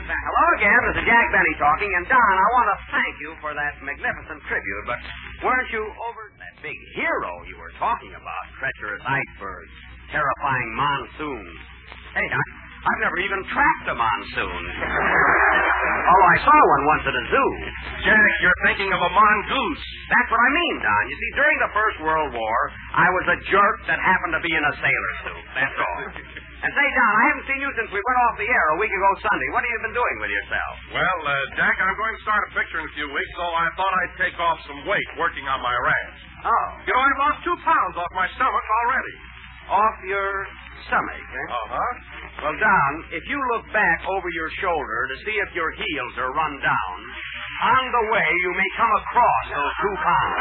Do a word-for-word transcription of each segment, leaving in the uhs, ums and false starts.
Hello again. This is Jack Benny talking. And, Don, I want to thank you for that magnificent tribute, but weren't you over that big hero you were talking about? Treacherous icebergs, terrifying monsoons. Hey, I, I've never even tracked a monsoon. Although I saw one once at a zoo. Jack, you're thinking of a mongoose. That's what I mean, Don. You see, during the First World War, I was a jerk that happened to be in a sailor suit. That's all. And say, Don, I haven't seen you since we went off the air a week ago Sunday. What have you been doing with yourself? Well, uh, Jack, I'm going to start a picture in a few weeks, so I thought I'd take off some weight working on my ranch. Oh. You know, I've lost two pounds off my stomach already. Off your stomach, eh? Uh-huh. Well, Don, if you look back over your shoulder to see if your heels are run down, on the way you may come across those two pounds.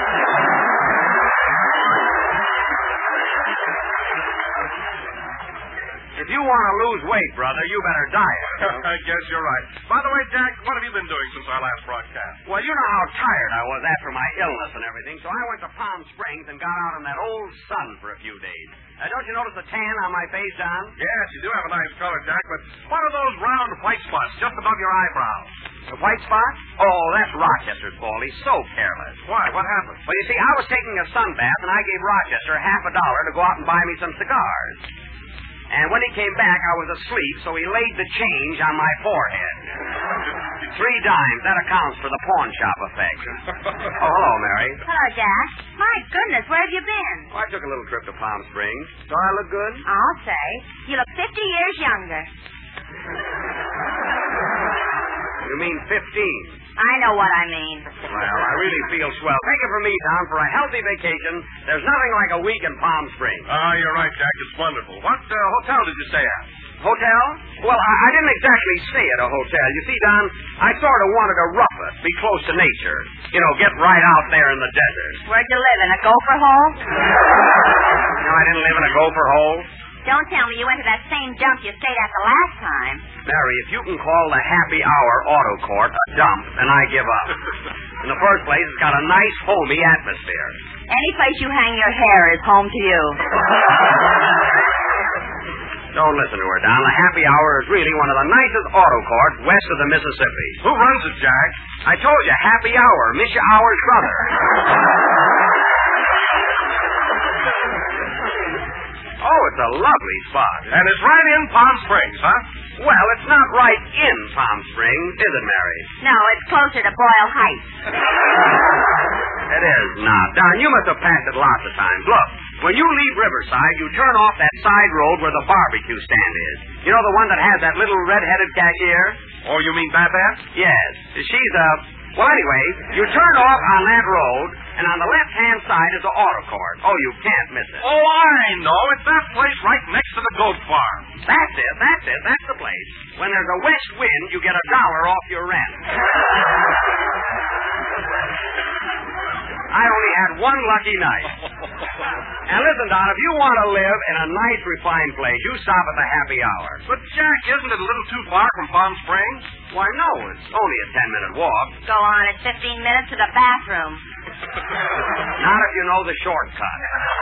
If you want to lose weight, brother, you better diet. I guess you're right. By the way, Jack, what have you been doing since our last broadcast? Well, you know how tired I was after my illness and everything, so I went to Palm Springs and got out in that old sun for a few days. Uh, don't you notice the tan on my face, Don? Yes, you do have a nice color, Jack, but what are those round white spots just above your eyebrows? The white spot? Oh, that's Rochester's fault. He's so careless. Why? What happened? Well, you see, I was taking a sun bath, and I gave Rochester half a dollar to go out and buy me some cigars. And when he came back, I was asleep, so he laid the change on my forehead. Three dimes. That accounts for the pawn shop effect. Oh, hello, Mary. Hello, Jack. My goodness, where have you been? Oh, I took a little trip to Palm Springs. Do I look good? I'll say. You look fifty years younger. You mean fifteen? I know what I mean. Well, I really feel swell. Take it from me, Tom, for a healthy vacation. There's nothing like a week in Palm Springs. Ah, uh, you're right, Jack. It's wonderful. What uh, hotel did you stay at? Hotel? Well, I, I didn't exactly stay at a hotel. You see, Don, I sort of wanted to rough it, be close to nature. You know, get right out there in the desert. Where'd you live, in a gopher hole? No, I didn't live in a gopher hole. Don't tell me you went to that same dump you stayed at the last time. Mary, if you can call the Happy Hour Auto Court a dump, then I give up. In the first place, it's got a nice, homey atmosphere. Any place you hang your hair is home to you. Don't listen to her, Don. The Happy Hour is really one of the nicest auto courts west of the Mississippi. Who runs it, Jack? I told you, Happy Hour, Misha Hour's brother. Oh, it's a lovely spot. And it's right in Palm Springs, huh? Well, it's not right in Palm Springs, is it, Mary? No, it's closer to Boyle Heights. It is not. Don, you must have passed it lots of times. Look, when you leave Riverside, you turn off that side road where the barbecue stand is. You know the one that has that little red-headed cashier? Oh, you mean Babette? Yes. She's a... Well, anyway, you turn off on that road, and on the left-hand side is the auto court. Oh, you can't miss it. Oh, I know. It's that place right next to the goat farm. That's it. That's it. That's the place. When there's a west wind, you get a dollar off your rent. I only had one lucky night. And listen, Don, if you want to live in a nice, refined place, you stop at the Happy Hour. But, Jack, isn't it a little too far from Palm Springs? Why, no. It's only a ten-minute walk. Go on. It's fifteen minutes to the bathroom. Not if you know the shortcut.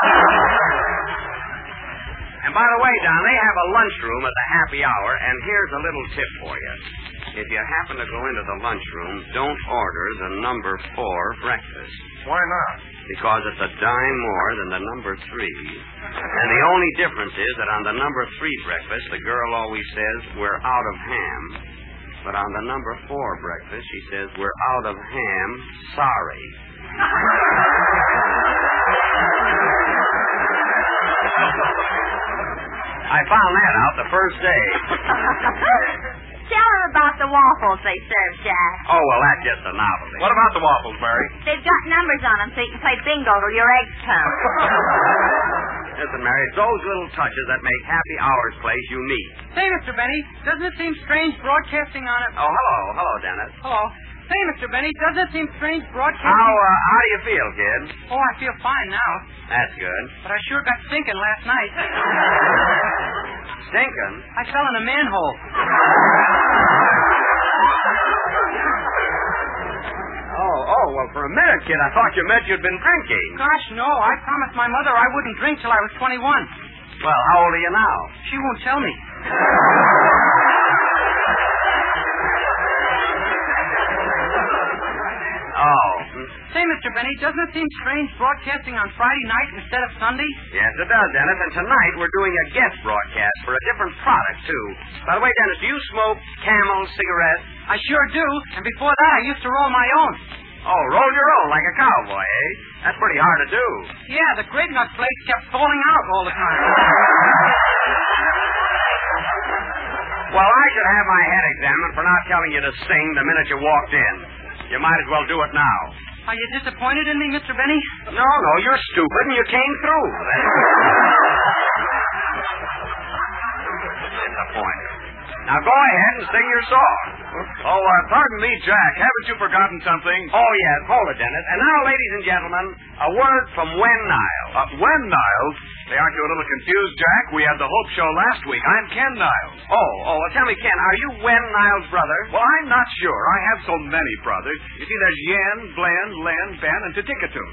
And by the way, Don, they have a lunchroom at the Happy Hour, and here's a little tip for you. If you happen to go into the lunchroom, don't order the number four breakfast. Why not? Because it's a dime more than the number three. And the only difference is that on the number three breakfast, the girl always says, we're out of ham. But on the number four breakfast, she says, we're out of ham, sorry. I found that out the first day. Tell her about the waffles they serve, Jack. Oh, well, that's just a novelty. What about the waffles, Mary? They've got numbers on them so you can play bingo till your eggs come. Listen, Mary, it's those little touches that make Happy Hour's place unique. Say, Mister Benny, doesn't it seem strange broadcasting on it? Oh, hello. Hello, Dennis. Hello. Say, Mister Benny, doesn't it seem strange broadcasting... How, uh, how do you feel, kid? Oh, I feel fine now. That's good. But I sure got stinking last night. Stinking? I fell in a manhole. Oh, oh, well, for a minute, kid, I thought you meant you'd been drinking. Gosh, no. I promised my mother I wouldn't drink till I was twenty-one. Well, how old are you now? She won't tell me. Benny. Doesn't it seem strange broadcasting on Friday night instead of Sunday? Yes, it does, Dennis. And tonight we're doing a guest broadcast for a different product, too. By the way, Dennis, do you smoke Camel cigarettes? I sure do. And before that, I used to roll my own. Oh, roll your own like a cowboy, eh? That's pretty hard to do. Yeah, the grape nut flakes kept falling out all the time. Well, I should have my head examined for not telling you to sing the minute you walked in. You might as well do it now. Are you disappointed in me, Mister Benny? No, no, you're stupid and you came through. That's disappointed. Now go ahead and sing your song. Oh, uh, pardon me, Jack. Haven't you forgotten something? Oh, yes. Hold it, Dennis. And now, ladies and gentlemen, a word from Wen Niles. Uh, Wen Niles? Say, aren't you a little confused, Jack? We had the Hope Show last week. I'm Ken Niles. Oh, oh, well, tell me, Ken, are you Wen Niles' brother? Well, I'm not sure. I have so many brothers. You see, there's Yen, Glenn, Len, Ben, and Titicatoon.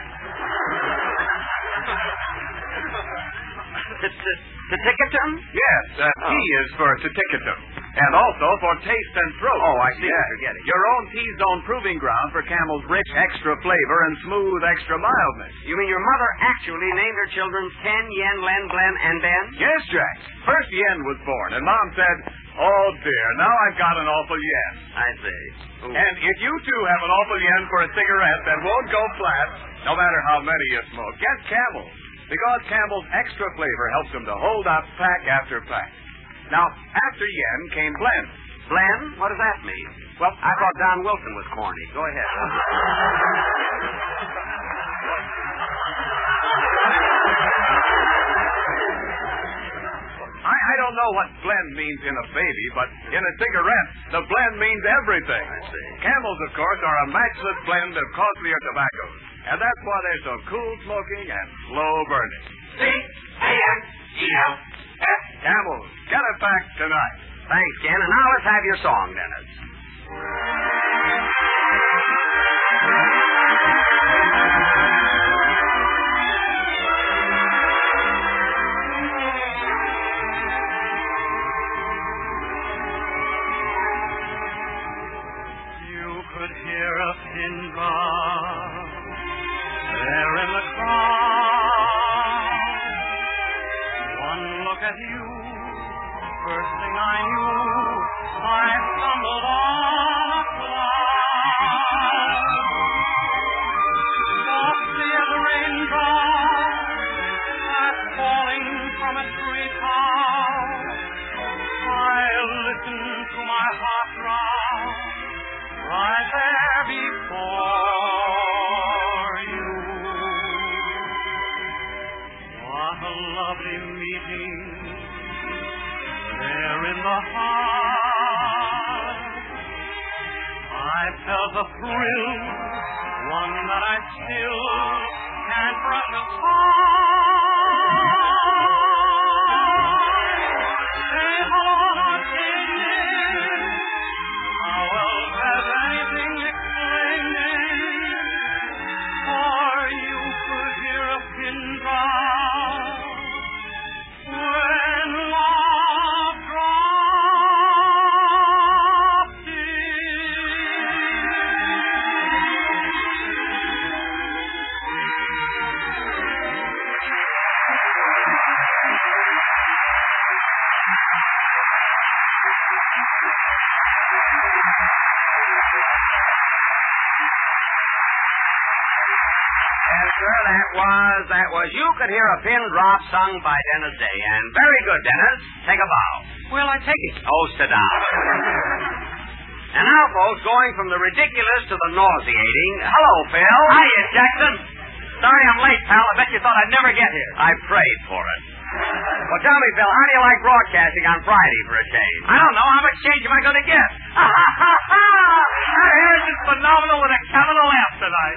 Titicatoon? Yes, uh, T is for Titicatoon. And also for taste and throat. Oh, I see yeah. what you're getting. Your own T-zone proving ground for Camel's rich extra flavor and smooth extra mildness. You mean your mother actually named her children Ken, Yen, Len, Glenn, and Ben? Yes, Jack. First Yen was born, and Mom said, oh, dear, now I've got an awful yen. I see. Ooh. And if you, too, have an awful yen for a cigarette that won't go flat, no matter how many you smoke, get Camel. Because Camel's extra flavor helps them to hold up pack after pack. Now, after yen came blend. Blend? What does that mean? Well, I thought Don Wilson was corny. Go ahead. I, I don't know what blend means in a baby, but in a cigarette, the blend means everything. I see. Camels, of course, are a matchless blend of costlier tobaccos. And that's why they're so cool smoking and slow burning. C A M E L S. Camels, get it back tonight. Thanks, Ken. And now let's have your song, Dennis. You could hear a pin drop there in the crowd. One look at you, first thing I knew, I stumbled on a cloud. Softly as a raindrop that's falling from a treetop, I listened to my heart throb right there before you. What a lovely meeting there in the heart. I felt a thrill, one that I still can't brush aside. Say hello, not say yes. How else has anything explained? For you could hear a pin drop when love dropped in. Yes, sir, that was, that was You Could Hear a Pin Drop sung by Dennis Day. And very good, Dennis. Take a bow. Well, I take it. Oh, sit down. And now, folks, going from the ridiculous to the nauseating. Hello, Phil. Hiya, Jackson. Sorry I'm late, pal. I bet you thought I'd never get here. I prayed for it. Well, tell me, Phil, how do you like broadcasting on Friday for a change? I don't know. How much change am I going to get? Ha, ha, ha, ha! Our hair is phenomenal with a capital F tonight.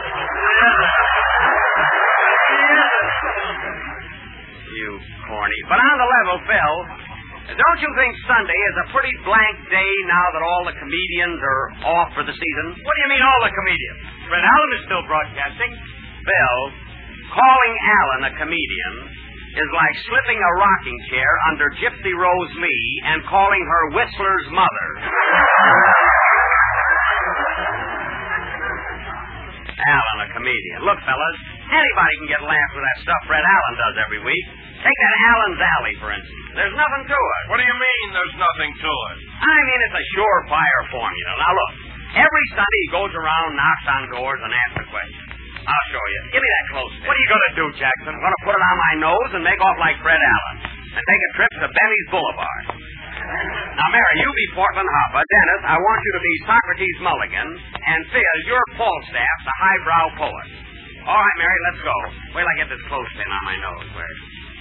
You corny. But on the level, Phil, don't you think Sunday is a pretty blank day now that all the comedians are off for the season? What do you mean, all the comedians? Red Allen is still broadcasting. Phil, calling Allen a comedian is like slipping a rocking chair under Gypsy Rose Lee and calling her Whistler's mother. Allen, a comedian. Look, fellas, anybody can get laughed with that stuff Fred Allen does every week. Take that Allen's Alley, for instance. There's nothing to it. What do you mean there's nothing to it? I mean, it's a surefire formula. Now, look, every Sunday he goes around, knocks on doors, and asks a question. I'll show you. Give me that close What are you going to do, Jackson? I'm going to put it on my nose and make off like Fred Allen and take a trip to Benny's Boulevard. Now, Mary, you be Portland Hopper. Dennis, I want you to be Socrates Mulligan. And Phil, you're Falstaff, the highbrow poet. All right, Mary, let's go. Wait till I get this clothespin on my nose. Where?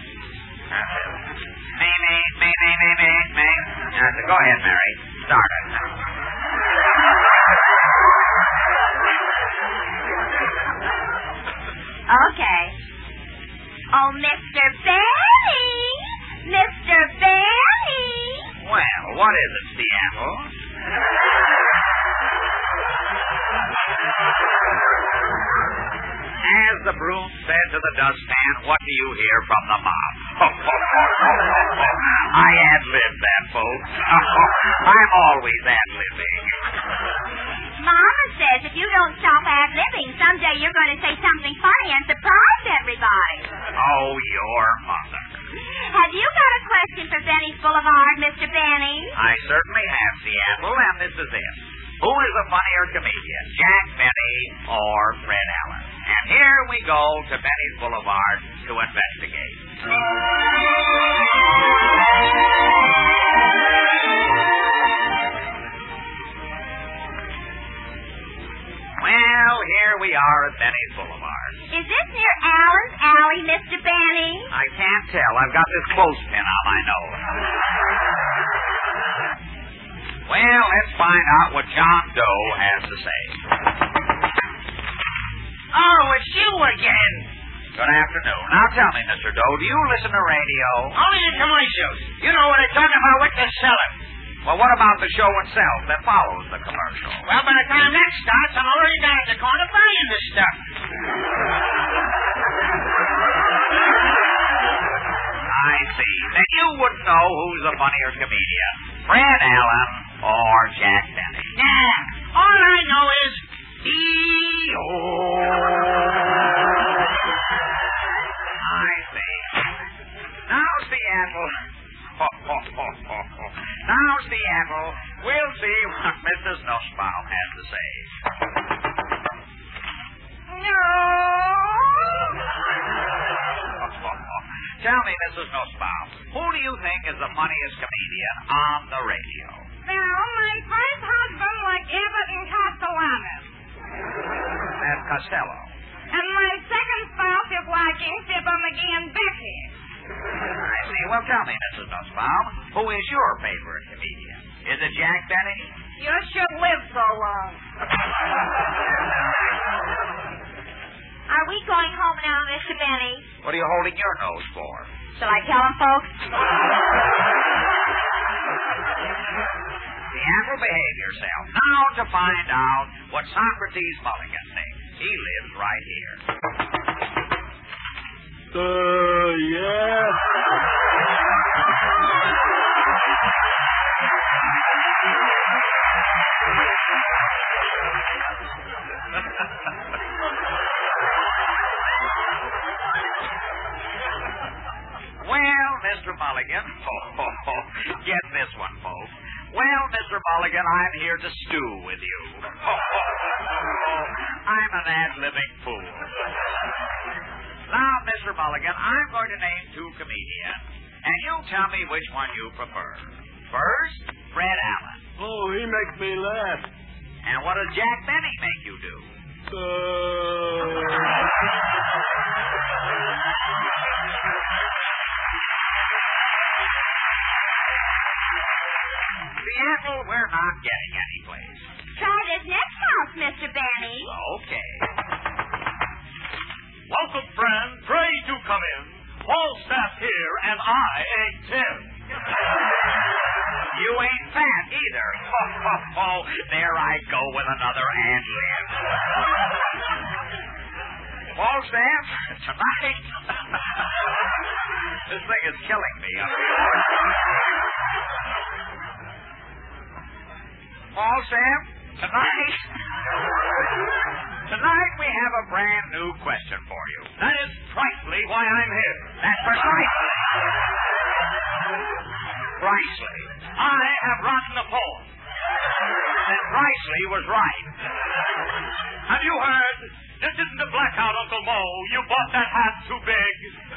Me, me, me, me, me, me, me. That's it. Go ahead, Mary. Start it. Okay. Oh, Mister Benny! Mister Benny! Well, what is it, Seattle? As the broom said to the dustpan, what do you hear from the mop? I ad-libbed that, folks. I'm always ad-libbing. Mama says if you don't stop ad-libbing, someday you're going to say something funny and surprise everybody. Oh, your mother. Have you got a question for Benny's Boulevard, Mister Benny? I certainly have, Seattle, and this is it. Who is the funnier comedian, Jack Benny or Fred Allen? And here we go to Benny's Boulevard to investigate. Well, here we are at Benny's Boulevard. Is this near Allen's Alley, Mister Benny? I can't tell. I've got this clothespin on my nose. Well, let's find out what John Doe has to say. Oh, it's you again. Good afternoon. Now tell me, Mister Doe, do you listen to radio? Only the commercials. You know what they're talking about, what they're selling. Well, what about the show itself that follows the commercial? Well, by the time that starts, I'm already down at the corner buying this stuff. I see. Then you wouldn't know who's the funnier comedian, Fred Allen or Jack Benny. Nah, all I know is... I see. Now, Seattle. Ho, ho, ho, ho, ho. Now, Seattle, we'll see what Missus Nussbaum has to say. No. Tell me, Missus Nussbaum, who do you think is the funniest comedian on the radio? Well, my first husband was Abbott and Castellanos. That's Costello. And my second spouse is liking Fibber McGee and Becky. I see. Well, tell me, Missus Nussbaum, who is your favorite comedian? Is it Jack Benny? You should live so long. Are we going home now, Mister Benny? What are you holding your nose for? Shall I tell him, folks? Seattle, behave yourself. Now to find out what Socrates Mulligan thinks. He lives right here. Uh, yeah. Well, Mister Mulligan, oh, oh, oh, get this one, folks. Well, Mister Mulligan, I'm here to stew with you. Oh, oh, oh, I'm an ad-libbing fool. Now, Mister Mulligan, I'm going to name two comedians, and you tell me which one you prefer. First, Fred Allen. Oh, he makes me laugh. And what does Jack Benny make you do? Uh... Seattle, we're not getting any place. Try this next house, Mister Benny. Okay. Welcome, friend. Pray do come in. Falstaff here, and I ain't tin. You ain't fat either. Ho, ho, ho. There I go with another ad-lib. Falstaff, tonight. This thing is killing me up here. Falstaff, tonight. tonight we have a brand new question for you. That is precisely why I'm here. That's precisely. Precisely. I have written a poem. And Presley was right. Have you heard? This isn't a blackout, Uncle Mo. You bought that hat too big.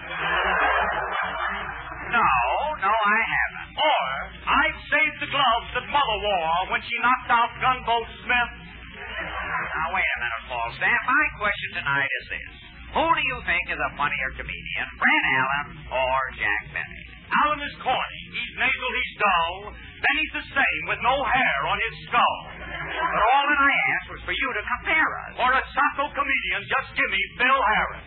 No, no, I haven't. Or I've saved the gloves that Mother wore when she knocked out Gunboat Smith. Now, wait a minute, Falstaff. My question tonight is this. Who do you think is a funnier comedian, Fred Allen or Jack Benny? Allen is corny. He's nasal, he's dull. Benny's the same with no hair on his skull. But all that I asked was for you to compare us. For a Saco comedian, just give me Phil Harris.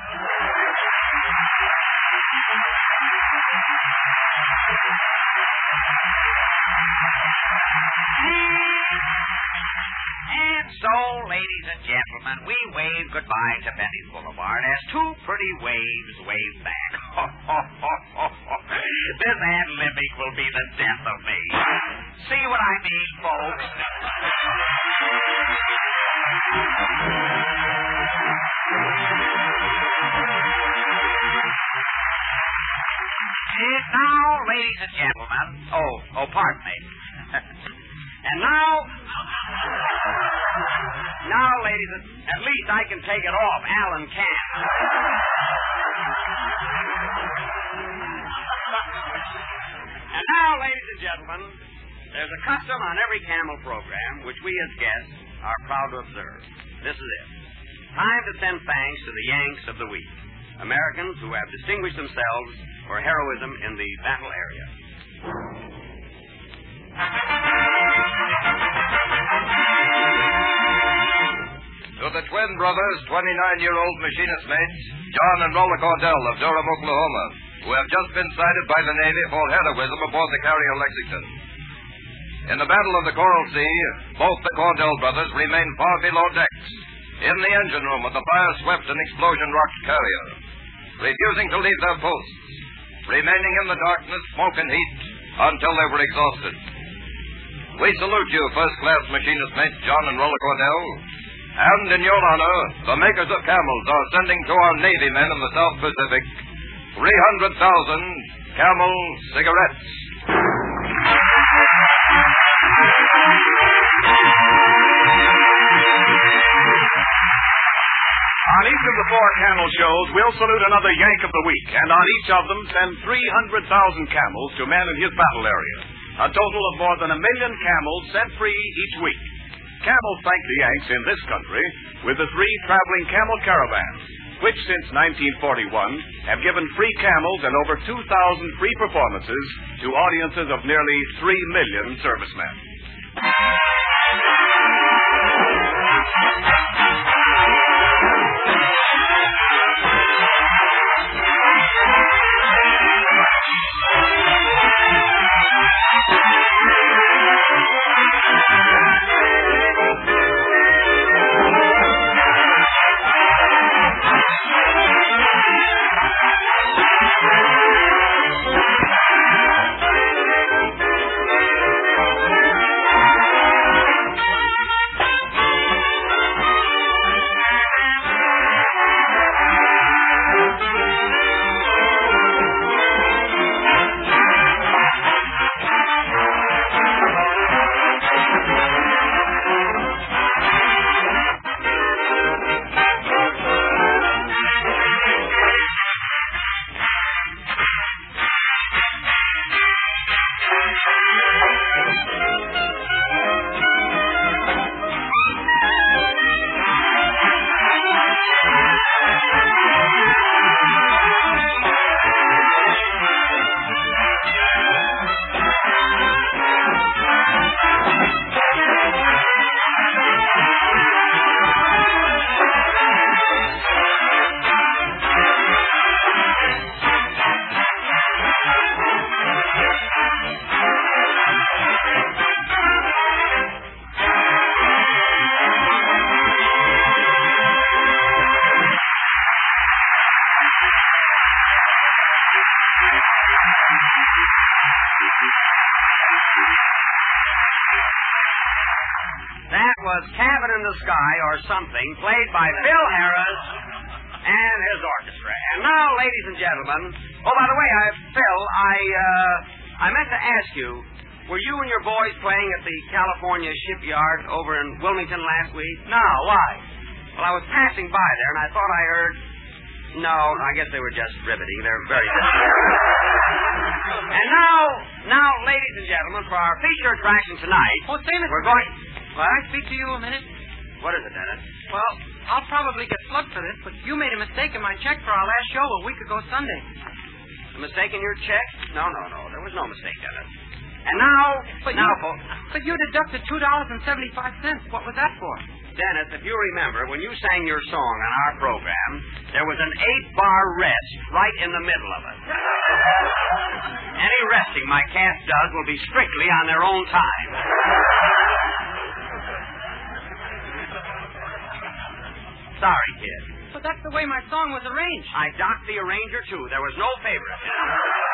And so, ladies and gentlemen, we wave goodbye to Benny's Boulevard as two pretty waves wave back. This ad-libbing will be the death of me. See what I mean, folks? And now, ladies and gentlemen, oh, oh, pardon me. And now, now, ladies, and, at least I can take it off. Alan can't. And now, ladies and gentlemen, there's a custom on every Camel program which we as guests are proud to observe. This is it. Time to send thanks to the Yanks of the week, Americans who have distinguished themselves for heroism in the battle area. To the twin brothers, twenty-nine-year-old machinist mates, John and Rolla Cordell of Durham, Oklahoma, who have just been cited by the Navy for heroism aboard the carrier Lexington. In the Battle of the Coral Sea, both the Cordell brothers remained far below decks, in the engine room of the fire-swept and explosion-rocked carrier, refusing to leave their posts, remaining in the darkness, smoke, and heat until they were exhausted. We salute you, first-class machinist mates John and Rolla Cordell, and in your honor, the makers of Camels are sending to our Navy men in the South Pacific three hundred thousand Camel cigarettes. On each of the four Camel shows, we'll salute another Yank of the week, and on each of them send three hundred thousand camels to men in his battle area. A total of more than a million camels set free each week. Camels thank the Yanks in this country with the three traveling camel caravans, which since nineteen forty-one have given free camels and over two thousand free performances to audiences of nearly three million servicemen. That was Cabin in the Sky or Something, played by Phil Harris and his orchestra. And now, ladies and gentlemen, oh, by the way, I, Phil, I, uh, I meant to ask you, were you and your boys playing at the California Shipyard over in Wilmington last week? No, why? Well, I was passing by there, and I thought I heard... No, I guess they were just riveting. They're very good. And now, now, ladies and gentlemen, for our feature attraction tonight... Oh, say, Mister We're going... What? Can I speak to you a minute? What is it, Dennis? Well, I'll probably get slugged for this, but you made a mistake in my check for our last show a week ago Sunday. A mistake in your check? No, no, no. There was no mistake, Dennis. And now... But now, you, folks... But you deducted two dollars and seventy-five cents. What was that for? Dennis, if you remember, when you sang your song on our program, there was an eight-bar rest right in the middle of it. Any resting my cast does will be strictly on their own time. Sorry, kid. But that's the way my song was arranged. I docked the arranger, too. There was no favoritism.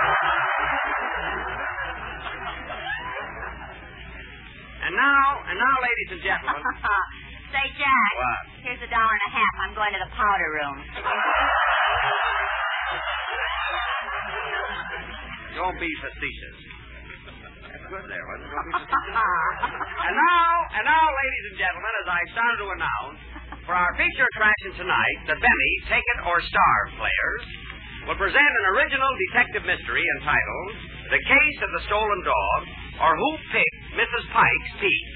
And now, and now, ladies and gentlemen... Say, Jack. What? Here's a dollar and a half. I'm going to the powder room. Don't be facetious. That's good there, wasn't it? Don't be facetious. And now, and now, ladies and gentlemen, as I started to announce, for our feature attraction tonight, the Bemmy Take It or Starve players will present an original detective mystery entitled The Case of the Stolen Dog, or Who Picked Missus Pike's Teeth.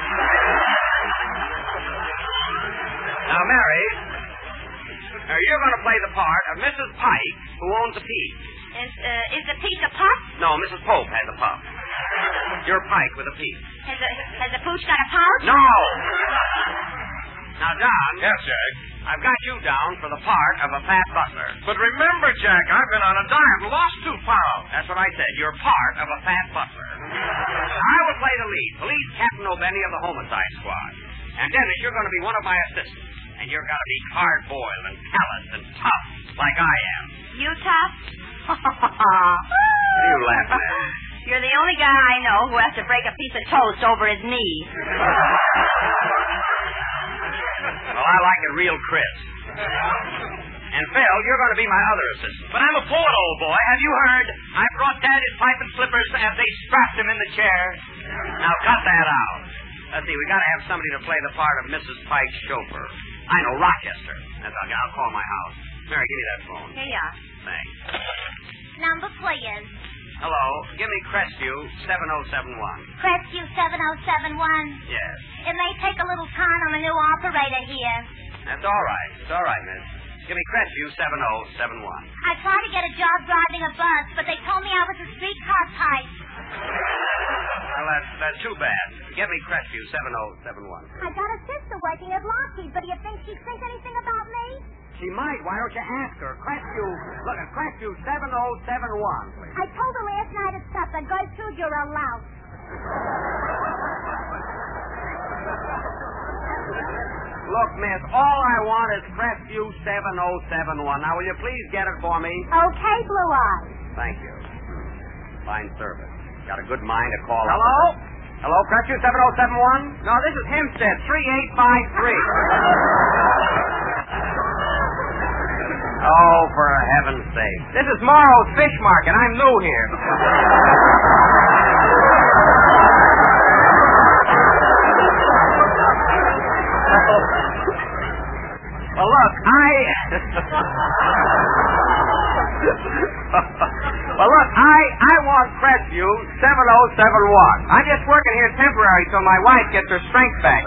Now, Mary, now you're going to play the part of Missus Pike, who owns a peach. Is, uh, is the peach a pup? No, Missus Pope has a pup. You're Pike with a peach. Has the, has the pooch got a pouch? No! Now, Don. Yes, Jack. I've got you down for the part of a fat butler. But remember, Jack, I've been on a diet and lost two pounds. That's what I said. You're part of a fat butler. I will play the lead, Police Captain O'Benny of the Homicide Squad. And Dennis, you're going to be one of my assistants. And you're going to be hard-boiled and callous and tough, like I am. You tough? What are you laughing at? You're the only guy I know who has to break a piece of toast over his knee. Well, I like it real crisp. And Phil, you're going to be my other assistant. But I'm a poet, old boy. Have you heard? I brought Dad his pipe and slippers as they strapped him in the chair. Now, cut that out. Let's see, we got to have somebody to play the part of Missus Pike's chauffeur. I know, Rochester. That's okay, I'll call my house. Mary, give me that phone. Here you are. Thanks. Number, please. Hello, give me Crestview seven oh seven one. Crestview seven oh seven one. Yes. It may take a little time. I'm a new operator here. That's all right. It's all right, miss. Give me Crestview seven oh seven one. I tried to get a job driving a bus, but they told me I was a streetcar type. Well, that's, that's too bad. Get me Crestview seven oh seven one. I got a sister working at Lockheed, but do you think she'd think anything about me? She might. Why don't you ask her? Crestview, look at Crestview seven oh seven one, please. I told her last night at supper, Gertrude, you're a louse. Look, miss, all I want is Crestview seven oh seven one. Now, will you please get it for me? Okay, Blue Eyes. Thank you. Fine service. Got a good mind to call up. Hello? Hello, Crestview seven oh seven one? No, this is Hempstead, three eight five three. Oh, for heaven's sake. This is Morrow's Fish Market. I'm new here. Well, look, I... well, look, I, I want Crestview seven oh seven one. I'm just working here temporary till my wife gets her strength back.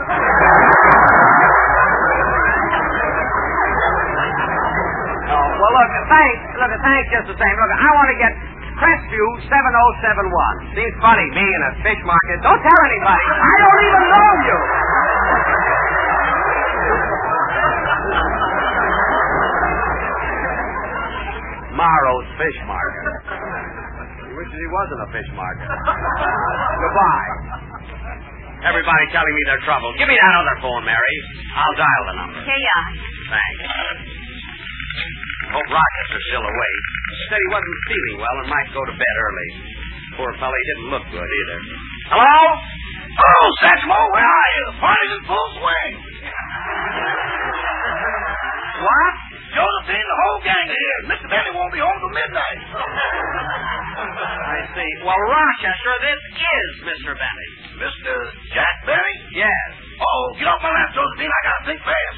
Oh, well, look, thanks. Look, thanks just the same. Look, I want to get Crestview seven oh seven one. Seems funny, me in a fish market. Don't tell anybody. I don't even know you. Morrow's Fish Market. He wishes he wasn't a fish market. Goodbye. Everybody telling me they're trouble. Give me that other phone, Mary. I'll dial the number. Here you are. Thanks. Hope Rochester's still awake. Said he wasn't feeling well and might go to bed early. Poor fellow, he didn't look good either. Hello? Oh, Satchmo, where are you? The party's in full swing. What? Josephine, the whole gang are here. Mister Benny won't be home till midnight. I see. Well, Rochester, this is Mister Benny. Mister Jack Benny? Yes. Oh, get off my lap, Josephine. I gotta think fast.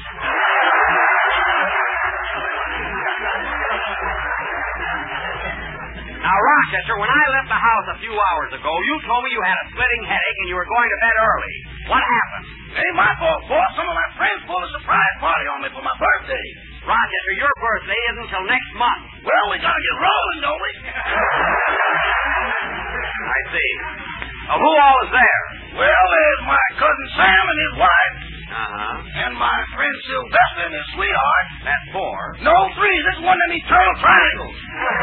Now, Rochester, when I left the house a few hours ago, you told me you had a splitting headache and you were going to bed early. What happened? It ain't my fault, boss. Some of my friends pulled a surprise party on me for my birthday. Rochester, your birthday isn't until next month. Well, we gotta get rolling, don't we? I see. Uh, who all is there? Well, there's my cousin Sam and his wife. Uh-huh. And my friend Sylvester and his sweetheart. That's four. No, three. This is one of them eternal triangles.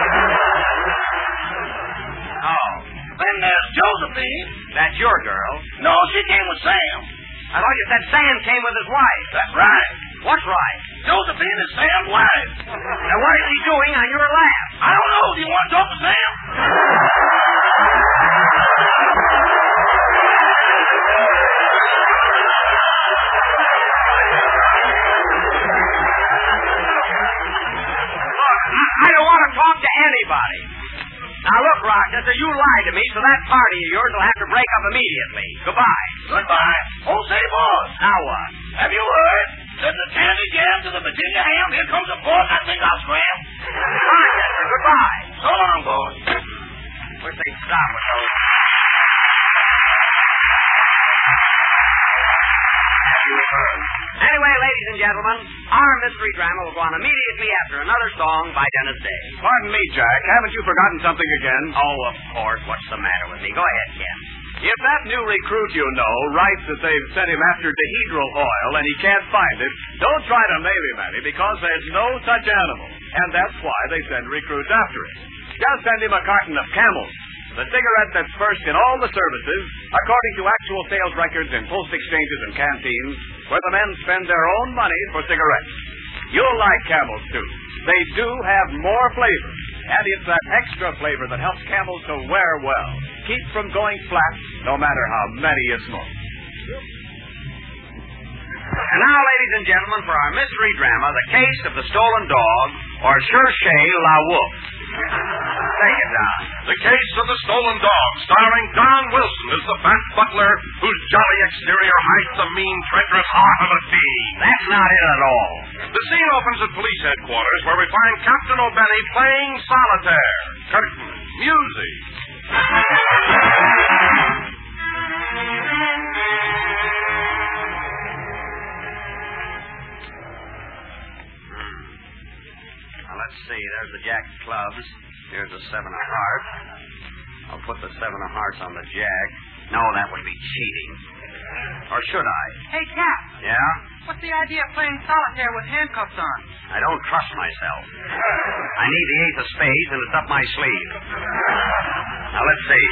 Oh. Then there's Josephine. That's your girl. No, she came with Sam. I thought you said Sam came with his wife. That's right. What's right? Josephine is Sam's wife. Now, what is he doing on your lap? I don't know. Do you want to talk to Sam? I don't want to talk to anybody. Now, look, Rochester, you lied to me, so that party of yours will have to break up immediately. Goodbye. Goodbye. Oh, say, boss. Now what? Have you heard? Said the candy jam to the Virginia ham. Here comes a fork. I think I'll scram. Rochester, goodbye. So long, boss. Wish they'd stop with those. Anyway, ladies and gentlemen, our mystery drama will go on immediately after another song by Dennis Day. Pardon me, Jack. Haven't you forgotten something again? Oh, of course. What's the matter with me? Go ahead, Ken. If that new recruit you know writes that they've sent him after dehedral oil and he can't find it, don't try to Navy man him because there's no such animal. And that's why they send recruits after it. Just send him a carton of Camels, the cigarette that's first in all the services, according to actual sales records in post exchanges and canteens, where the men spend their own money for cigarettes. You'll like Camels, too. They do have more flavor, and it's that extra flavor that helps Camels to wear well, keep from going flat, no matter how many you smoke. And now, ladies and gentlemen, for our mystery drama, The Case of the Stolen Dog, or Cherchez La Wolf. Take it, Don. The Case of the Stolen Dog, starring Don Wilson as the fat butler whose jolly exterior hides the mean, treacherous heart of a thief. That's not it at all. The scene opens at police headquarters where we find Captain O'Benny playing solitaire. Curtain. Music. Now, let's see. There's the jack of clubs. Here's the seven of hearts. I'll put the seven of hearts on the jack. No, that would be cheating. Or should I? Hey, Cap. Yeah? What's the idea of playing solitaire with handcuffs on? I don't trust myself. I need the ace of spades, and it's up my sleeve. Now, let's see.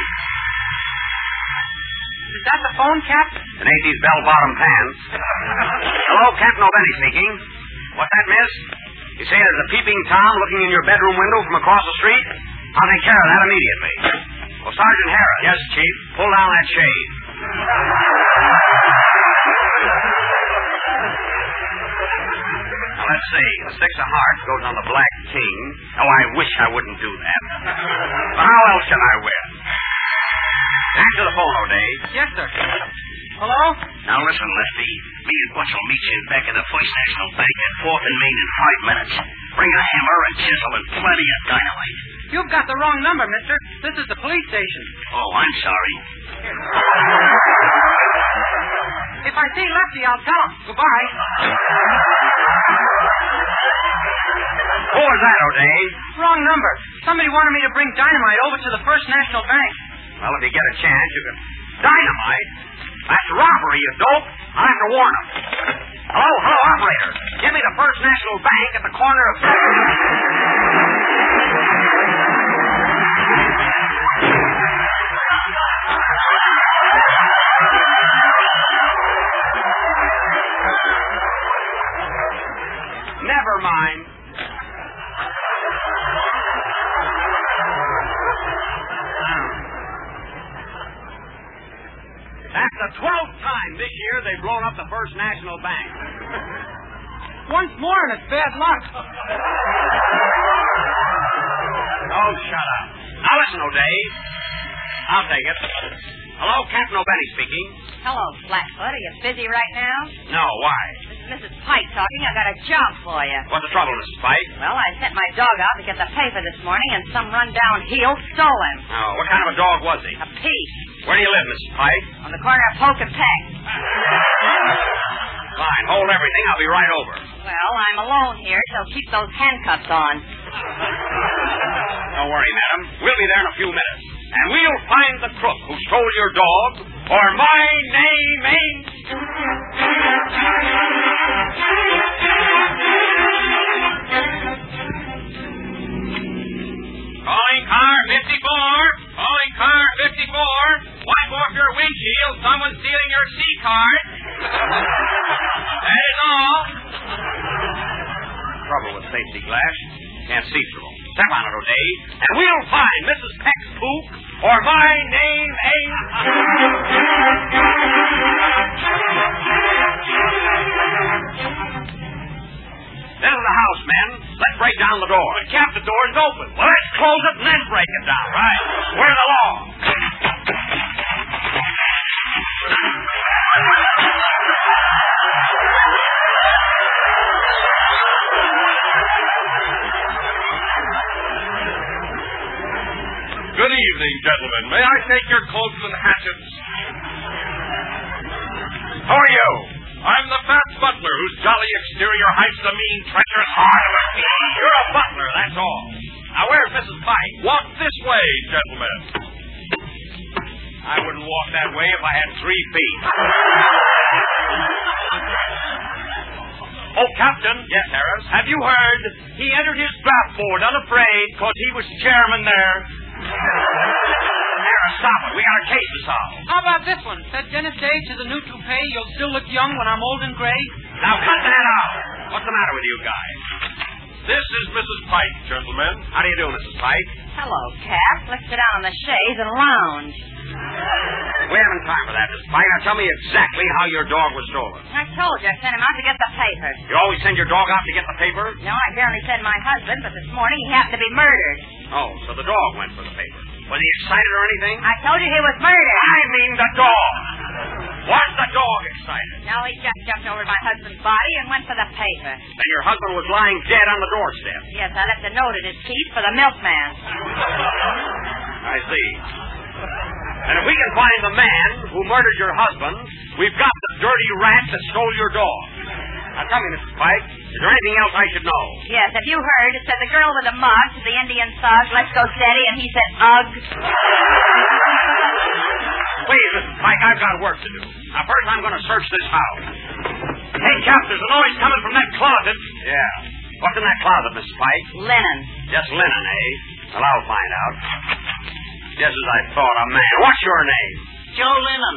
Is that the phone, Cap? It ain't these bell-bottom pants. Hello, Captain O'Benny speaking. What's that, miss? You say there's a peeping Tom looking in your bedroom window from across the street? I'll take care of that immediately. Well, Sergeant Harris. Yes, Chief. Pull down that shade. Now, let's see. The six of hearts goes on the black king. Oh, I wish I wouldn't do that. But how else should I win? Answer the phone, O'Day. Yes, sir. Hello? Now listen, Lefty. Me and Butch will meet you back at the First National Bank at fourth and Main in five minutes. Bring a hammer and chisel and plenty of dynamite. You've got the wrong number, mister. This is the police station. Oh, I'm sorry. If I see Lefty, I'll tell him. Goodbye. Who was that, O'Day? Wrong number. Somebody wanted me to bring dynamite over to the First National Bank. Well, if you get a chance, you can... Dynamite? That's robbery, you dope. I'll have to warn him. Hello, hello, operator. Give me the First National Bank at the corner of... Never mind. That Jack, the twelfth time this year they've blown up the First National Bank. Once more, and it's bad luck. Oh, shut up. Now listen, O'Day. I'll take it. Hello, Captain O'Benny speaking. Hello, Flatfoot. Are you busy right now? No, why? This is Missus Pike talking. I got a job for you. What's the trouble, Missus Pike? Well, I sent my dog out to get the paper this morning, and some rundown heel stole him. Oh, what kind of a dog was he? A piece. Where do you live, Missus Pike? On the corner of Polk and Peck. Fine. Hold everything. I'll be right over. Well, I'm alone here, so keep those handcuffs on. Don't worry, madam. We'll be there in a few minutes. And we'll find the crook who stole your dog, or my name ain't... Calling car fifty-four. Calling car fifty-four. Wipe off your windshield. Someone's stealing your C card. That is all. Trouble with safety glass. Can't see through them. Step on it, O'Day, and we'll find Missus Peck's poop, or my name ain't... This is the house, men. Let's break down the door. But, Cap, the door's open. Well, let's close it and then break it down. Right. Where's the law? Good evening, gentlemen. May I take your cloaks and hatchets? Who are you? I'm the fat butler whose jolly exterior hides the mean, treacherous heart of a thief. You're a butler, that's all. Now, where's Missus Pike? Walk this way, gentlemen. I wouldn't walk that way if I had three feet. Oh, Captain. Yes, Harris? Have you heard? He entered his draft board unafraid because he was chairman there. Harris, stop it. We got a case to solve. How about this one? Said Dennis Day to the new toupee, you'll still look young when I'm old and gray. Now, cut that out. What's the matter with you guys? This is Missus Pike, gentlemen. How do you do, Missus Pike? Hello, Cap. Let's sit down on the chaise and lounge. We haven't time for that, Missus Pike. Now, tell me exactly how your dog was stolen. I told you I sent him out to get the paper. You always send your dog out to get the paper? No, I barely said my husband, but this morning he happened to be murdered. Oh, so the dog went for the paper. Was he excited or anything? I told you he was murdered. I mean the dog. Was the dog excited? No, he just jumped over my husband's body and went for the paper. Then your husband was lying dead on the doorstep. Yes, I left a note at his feet for the milkman. I see. And if we can find the man who murdered your husband, we've got the dirty rat that stole your dog. Now, tell me, Missus Pike, is there anything else I should know? Yes, have you heard? It said the girl with the mug to the Indian thug, let's go steady, and he said, ugh. Please, Missus Pike, I've got work to do. Now, first I'm going to search this house. Hey, Cap, there's a noise coming from that closet. Yeah. What's in that closet, Missus Pike? Linen. Just linen, eh? Well, I'll find out. Just as I thought, a man. What's your name? Joe Lennon.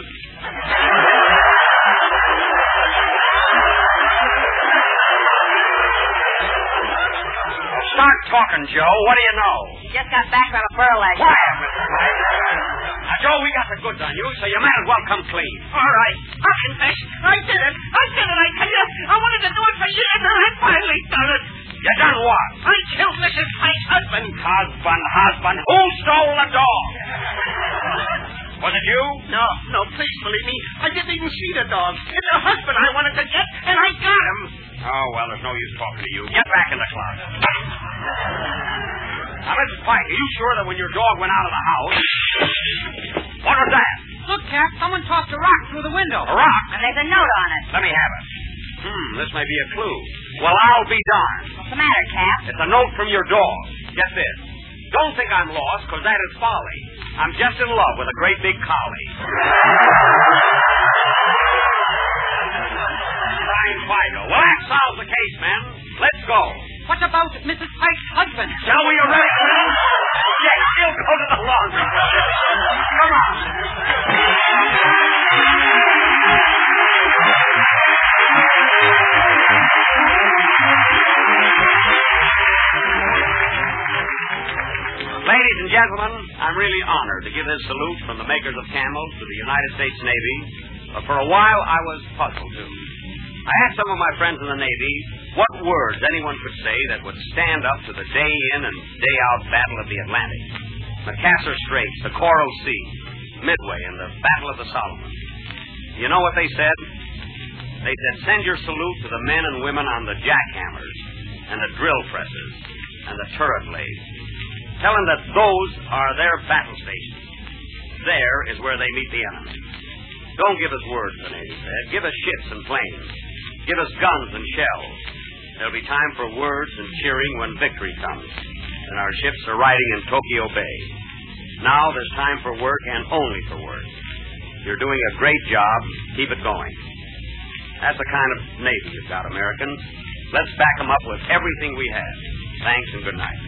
Start talking, Joe. What do you know? He just got back from a burlesque. Quiet, Mister Pike. Now, Joe, we got the goods on you, so you might as well come clean. All right. I confess. I did it. I did it, I tell you. I wanted to do it for years, and I finally done it. You done what? I killed Missus Pike's husband. Husband, husband. Who stole the dog? Was it you? No, no, please believe me. I didn't even see the dog. It's the husband I wanted to get, and I got him. Oh, well, there's no use talking to you. Get back in the closet. Now, Missus Pike, are you sure that when your dog went out of the house... What was that? Look, Cap, someone tossed a rock through the window. A rock? And there's a note on it. Let me have it. Hmm, this may be a clue. Well, I'll be darned. What's the matter, Cap? It's a note from your dog. Get this. Don't think I'm lost, because that is folly. I'm just in love with a great big collie. Fine, Fido. Well, that solves the case, men. Let's go. What about Missus Pike's husband? Shall we arrest him? Yes, he'll go to the laundry. Come on. Ladies and gentlemen, I'm I'm really honored to give this salute from the makers of Camels to the United States Navy, but for a while I was puzzled, too. I asked some of my friends in the Navy what words anyone could say that would stand up to the day-in and day-out battle of the Atlantic, Macassar Straits, the Coral Sea, Midway, and the Battle of the Solomon. You know what they said? They said, send your salute to the men and women on the jackhammers and the drill presses and the turret blades. Tell them that those are their battle stations. There is where they meet the enemy. Don't give us words, the Navy said. Give us ships and planes. Give us guns and shells. There'll be time for words and cheering when victory comes, and our ships are riding in Tokyo Bay. Now there's time for work and only for work. You're doing a great job. Keep it going. That's the kind of Navy you've got, Americans. Let's back them up with everything we have. Thanks and good night.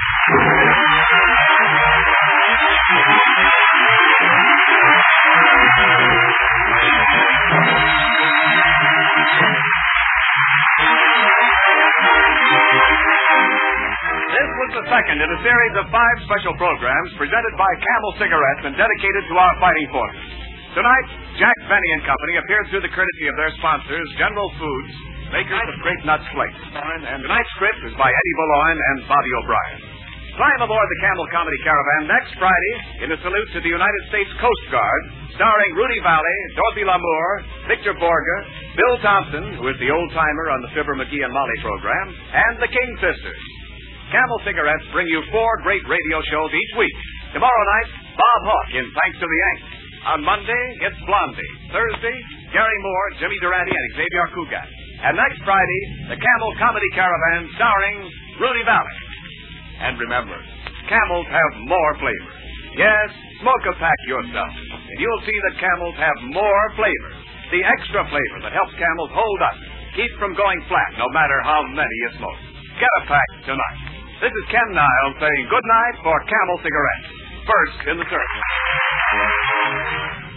This was the second in a series of five special programs presented by Camel Cigarettes and dedicated to our fighting forces. Tonight, Jack Benny and Company appeared through the courtesy of their sponsors, General Foods, makers of Great Nuts Flakes. And tonight's script is by Eddie Boulogne and Bobby O'Brien. Climb aboard the Camel Comedy Caravan next Friday in a salute to the United States Coast Guard, starring Rudy Valley, Dorothy Lamour, Victor Borga, Bill Thompson, who is the old-timer on the Fibber McGee and Molly program, and the King Sisters. Camel Cigarettes bring you four great radio shows each week. Tomorrow night, Bob Hawke in Thanks to the Yanks. On Monday, it's Blondie. Thursday, Gary Moore, Jimmy Durante, and Xavier Cugat. And next Friday, the Camel Comedy Caravan starring Rudy Valley. And remember, Camels have more flavor. Yes, smoke a pack yourself, and you'll see that Camels have more flavor. The extra flavor that helps Camels hold up, keep from going flat, no matter how many you smoke. Get a pack tonight. This is Ken Niles saying good night for Camel Cigarettes. First in the service.